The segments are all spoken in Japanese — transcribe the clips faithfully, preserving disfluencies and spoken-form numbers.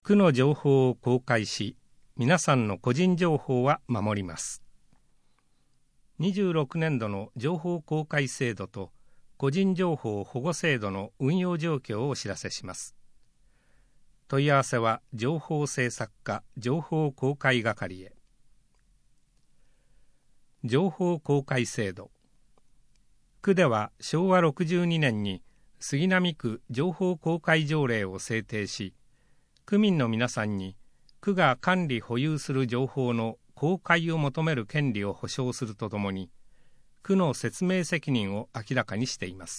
区の情報を公開し、皆さんの個人情報は守ります。にじゅうろくねんどの情報公開制度と個人情報保護制度の運用状況をお知らせします。問い合わせは情報政策課情報公開係へ。情報公開制度。区ではしょうわろくじゅうにねんに杉並区情報公開条例を制定し、区民の皆さんに区が管理保有する情報の公開を求める権利を保障するとともに、区の説明責任を明らかにしています。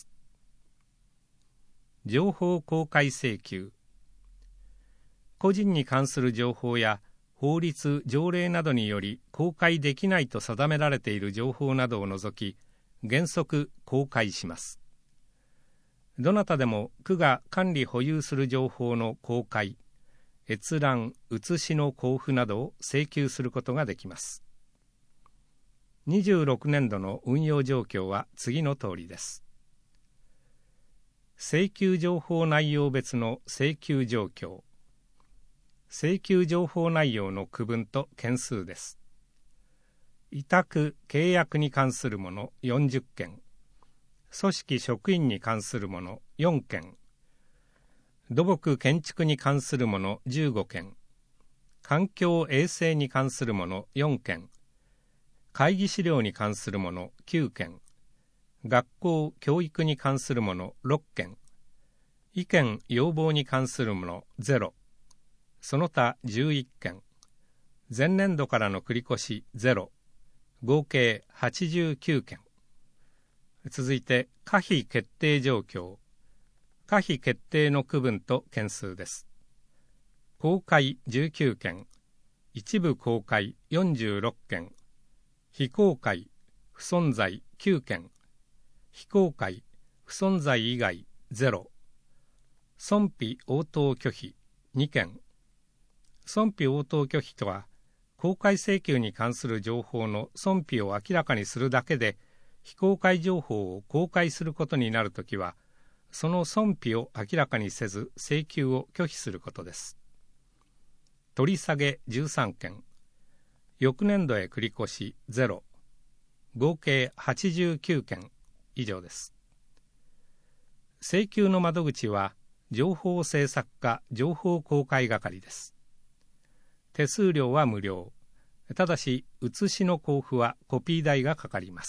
情報公開請求。個人に関する情報や法律・条例などにより公開できないと定められている情報などを除き、原則公開します。どなたでも区が管理保有する情報の公開、閲覧・写しの交付などを請求することができます。にじゅうろくねんどの運用状況は次の通りです。請求情報内容別の請求状況。請求情報内容の区分と件数です。委託・契約に関するものよんじゅっけん、組織・職員に関するものよんけん、土木・建築に関するものじゅうごけん、環境・衛生に関するものよんけん、会議資料に関するものきゅうけん、学校・教育に関するものろっけん、意見・要望に関するものゼロ、その他じゅういっけん、前年度からの繰越ゼロ、合計はちじゅうきゅうけん。続いて可否決定状況。可否決定の区分と件数です。公開じゅうきゅうけん、一部公開よんじゅうろっけん、非公開、不存在きゅうけん、非公開、不存在以外ゼロ、損否応答拒否にけん。損否応答拒否とは、公開請求に関する情報の損否を明らかにするだけで、非公開情報を公開することになるときは、その損否を明らかにせず請求を拒否することです。取り下げじゅうさんけん、翌年度へ繰り越しゼロ、合計はちじゅうきゅうけん以上です。請求の窓口は情報政策課情報公開係です。手数料は無料。ただし写しの交付はコピー代がかかります。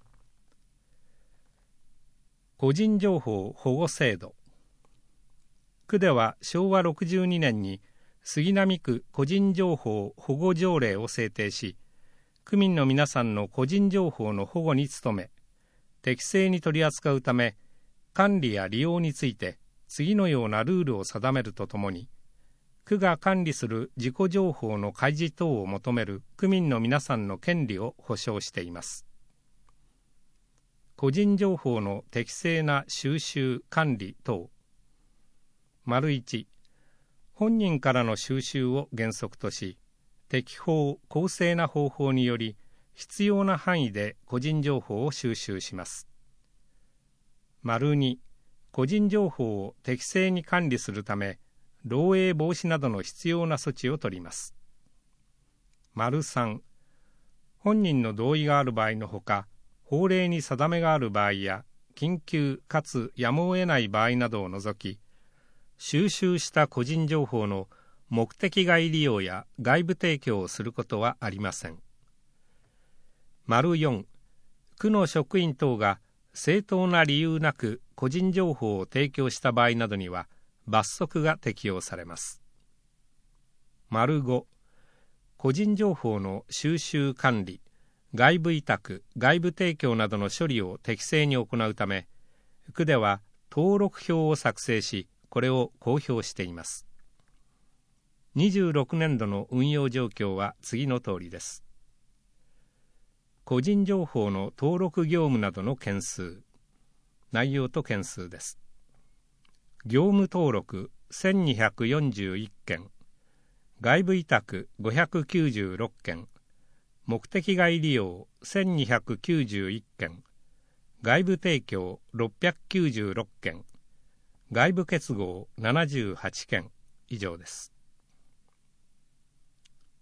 個人情報保護制度。区ではしょうわろくじゅうにねんに杉並区個人情報保護条例を制定し、区民の皆さんの個人情報の保護に努め、適正に取り扱うため、管理や利用について次のようなルールを定めるとともに、区が管理する自己情報の開示等を求める区民の皆さんの権利を保障しています。個人情報の適正な収集・管理等。丸いち、本人からの収集を原則とし、適法・公正な方法により、必要な範囲で個人情報を収集します。丸に、個人情報を適正に管理するため、漏洩防止などの必要な措置を取ります。丸さん、本人の同意がある場合のほか、法令に定めがある場合や、緊急かつやむを得ない場合などを除き、収集した個人情報の目的外利用や外部提供をすることはありません。丸よん、区の職員等が正当な理由なく個人情報を提供した場合などには、罰則が適用されます。丸ご、個人情報の収集管理、外部委託、外部提供などの処理を適正に行うため、区では登録表を作成し、これを公表しています。にじゅうろくねんどの運用状況は次の通りです。個人情報の登録業務などの件数、内容と件数です。業務登録せんにひゃくよんじゅういっけん、外部委託ごひゃくきゅうじゅうろっけん、目的外利用せんにひゃくきゅうじゅういっけん、外部提供ろっぴゃくきゅうじゅうろっけん、外部結合ななじゅうはちけん以上です。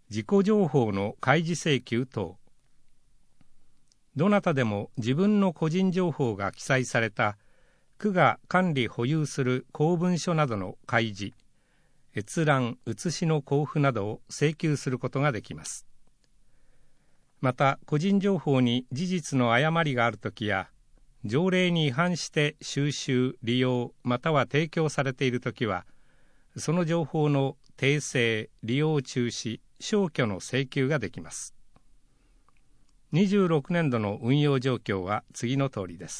自己情報の開示請求等。どなたでも自分の個人情報が記載された区が管理保有する公文書などの開示、閲覧・写しの交付などを請求することができます。また、個人情報に事実の誤りがあるときや、条例に違反して収集・利用または提供されているときは、その情報の訂正・利用中止・消去の請求ができます。にじゅうろくねんどの運用状況は次の通りです。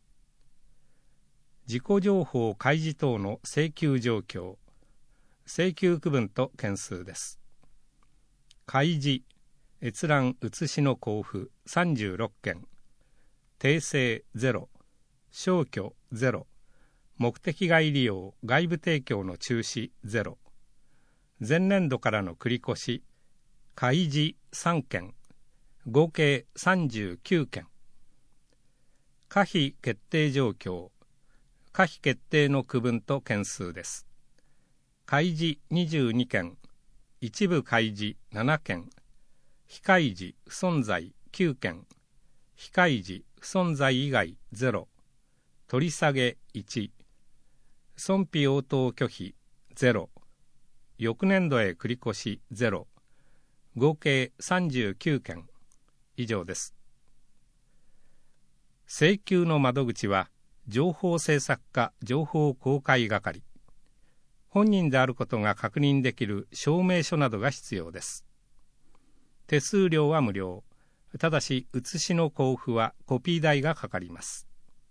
自己情報開示等の請求状況、請求区分と件数です。開示、閲覧・写しの交付さんじゅうろっけん、訂正ゼロ、消去ゼロ、目的外利用・外部提供の中止ゼロ、前年度からの繰り越し、開示さんけん、合計さんじゅうきゅうけん。可否決定状況、可否決定の区分と件数です。開示にじゅうにけん、一部開示ななけん、非開示不存在きゅうけん、非開示不存在以外ゼロ、取り下げいち、損否応答拒否ゼロ、翌年度へ繰り越しゼロ、合計さんじゅうきゅうけん以上です。請求の窓口は情報制作課情報公開係。本人であることが確認できる証明書などが必要です。手数料は無料。ただし写しの交付はコピー代がかかります。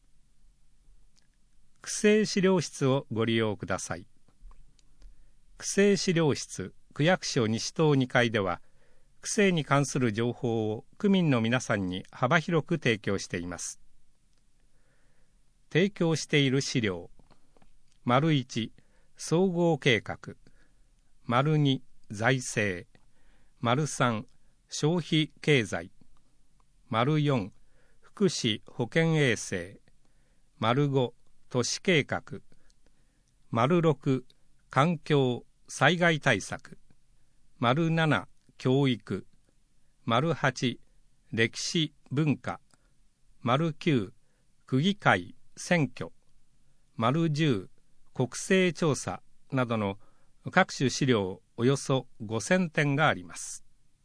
区政資料室をご利用ください。区政資料室区役所西棟にかいでは、区政に関する情報を区民の皆さんに幅広く提供しています。提供している資料、丸いち、総合計画、丸に、財政、丸さん、消費経済、丸よん、福祉保健衛生、丸ご、都市計画、丸ろく、環境災害対策、丸なな、教育、丸はち、歴史文化、丸きゅう、区議会選挙、丸じゅう、国勢調査などの各種資料およそごせんてんがあります。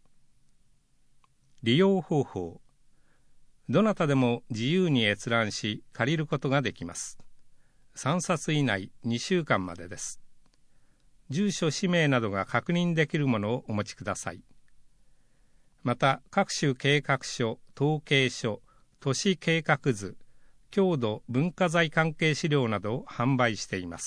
利用方法、どなたでも自由に閲覧し借りることができます。さんさつ以内にしゅうかんまでです。住所氏名などが確認できるものをお持ちください。また各種計画書、統計書、都市計画図、郷土文化財関係資料などを販売しています。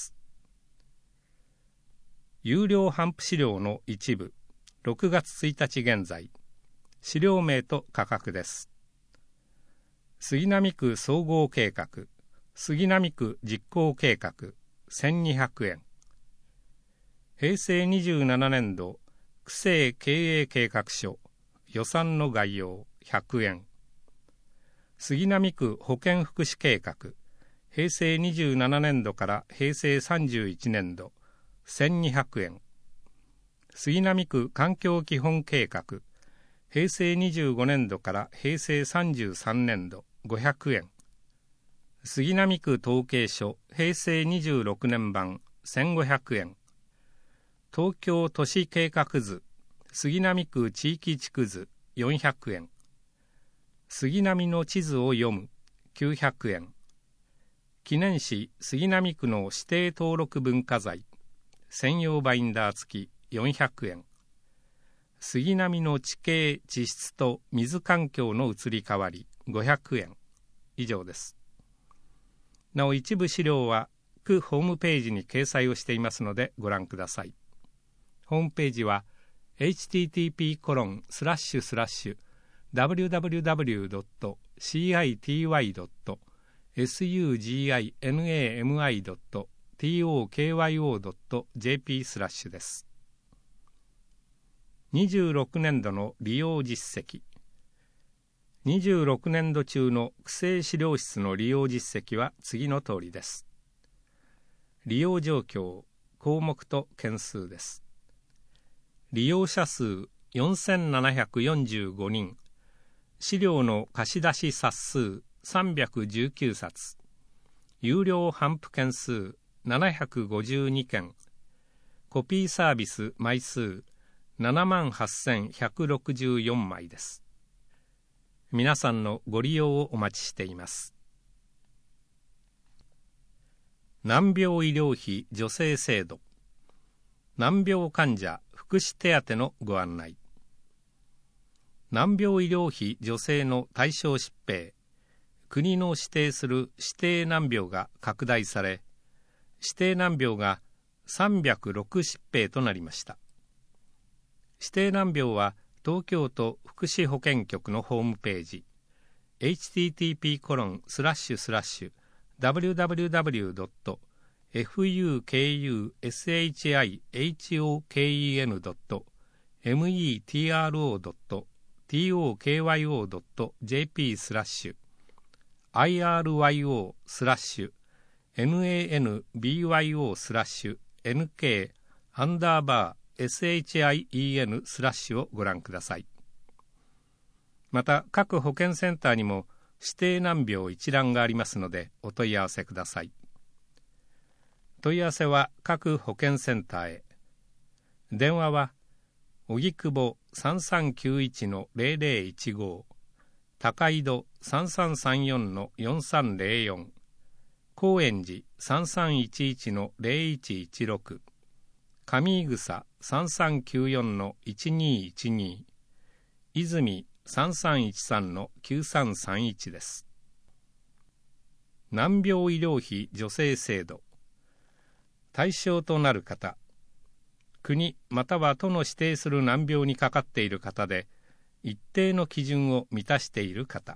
有料頒布資料の一部、ろくがつついたち現在、資料名と価格です。杉並区総合計画、杉並区実行計画、せんにひゃくえん。へいせいにじゅうななねんど区政経営計画書、予算の概要、ひゃくえん。杉並区保健福祉計画、へいせいにじゅうななねんどからへいせいさんじゅういちねんど、せんにひゃくえん。杉並区環境基本計画、へいせいにじゅうごねんどからへいせいさんじゅうさんねんど、ごひゃくえん。杉並区統計書、へいせいにじゅうろくねんばん、せんごひゃくえん。東京都市計画図、杉並区地域地区図、よんひゃくえん。杉並の地図を読む、きゅうひゃくえん。記念誌杉並区の指定登録文化財、専用バインダー付きよんひゃくえん。杉並の地形地質と水環境の移り変わりごひゃくえん以上です。なお一部資料は区ホームページに掲載をしていますのでご覧ください。ホームページは エイチティーティーピーコロンスラッシュスラッシュダブリューダブリューダブリュードットシーアイティーワイドットエスユージーアイエヌエーエムアイドットティーオーケーワイオードットジェーピー スラッシュです。にじゅうろくねんどの利用実績。にじゅうろくねんど中の区政資料室の利用実績は次の通りです。利用状況、項目と件数です。 利用者数よんせんななひゃくよんじゅうごにん、資料の貸し出し冊数さんびゃくじゅうきゅうさつ、有料頒布件数ななひゃくごじゅうにけん、コピーサービス枚数ななまんはっせんひゃくろくじゅうよんまいです。皆さんのご利用をお待ちしています。難病医療費助成制度、難病患者福祉手当のご案内。難病医療費助成の対象疾病、国の指定する指定難病が拡大され、指定難病がさんびゃくろく疾病となりました。指定難病は東京都福祉保健局のホームページ エイチティーティーピーコロンスラッシュスラッシュダブリューダブリューダブリュードットフクシホケンドットメトロドットトクヨドットジェーピースラッシュ アイアールワイオー スラッシュ ナンバー スラッシュ エヌケー アンダーバー シン スラッシュをご覧ください。また各保健センターにも指定難病一覧がありますのでお問い合わせください。問い合わせは各保健センターへ。電話は荻窪 さんさんきゅういちのゼロゼロいちご、高井戸 さんさんさんよんのよんさんゼロよん、高円寺 さんさんいちいちのゼロいちいちろく、上井草 さんさんきゅうよんのいちにいちに、泉さんさんいちさんのきゅうさんさんいちです。難病医療費助成制度、対象となる方、国または都の指定する難病にかかっている方で一定の基準を満たしている方、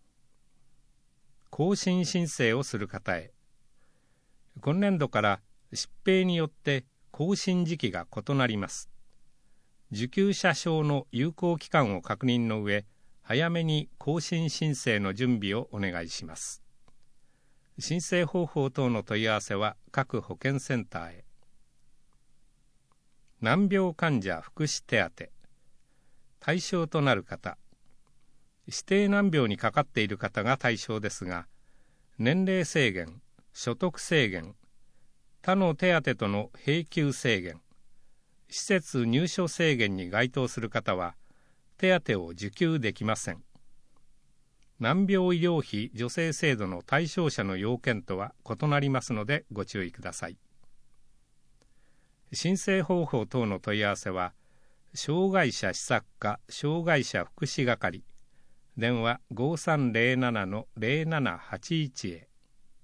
更新申請をする方へ。今年度から疾病によって更新時期が異なります。受給者証の有効期間を確認の上、早めに更新申請の準備をお願いします。申請方法等の問い合わせは各保健センターへ。難病患者福祉手当、対象となる方、指定難病にかかっている方が対象ですが、年齢制限、所得制限、他の手当との並及制限、施設入所制限に該当する方は手当を受給できません。難病医療費助成制度の対象者の要件とは異なりますのでご注意ください。申請方法等の問い合わせは障害者施策課障害者福祉係、電話 ごさんゼロななのゼロななはちいち へ。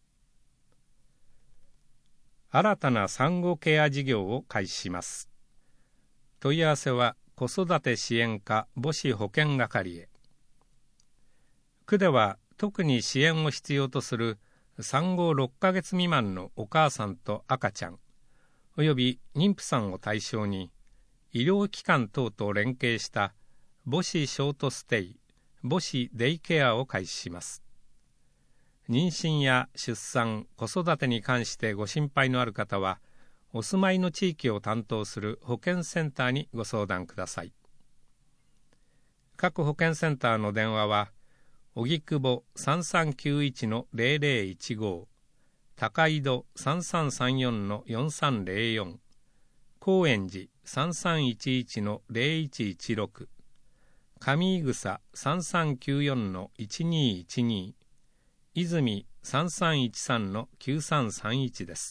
新たな産後ケア事業を開始します。問い合わせは子育て支援課母子保健係へ。区では特に支援を必要とする産後ろっかげつ未満のお母さんと赤ちゃんおよび妊婦さんを対象に医療機関等と連携した母子ショートステイ母子デイケアを開始します。妊娠や出産子育てに関してご心配のある方はお住まいの地域を担当する保健センターにご相談ください。各保健センターの電話は荻窪 さんさんきゅういちのゼロゼロいちご、高井戸 さんさんさんよんのよんさんゼロよん、高円寺 さんさんいちいちのゼロいちいちろく、上井草 さんさんきゅうよんのいちにいちに、泉さんさんいちさんのきゅうさんさんいちです。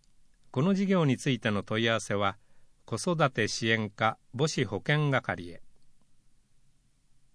この事業についての問い合わせは子育て支援課母子保健係へ。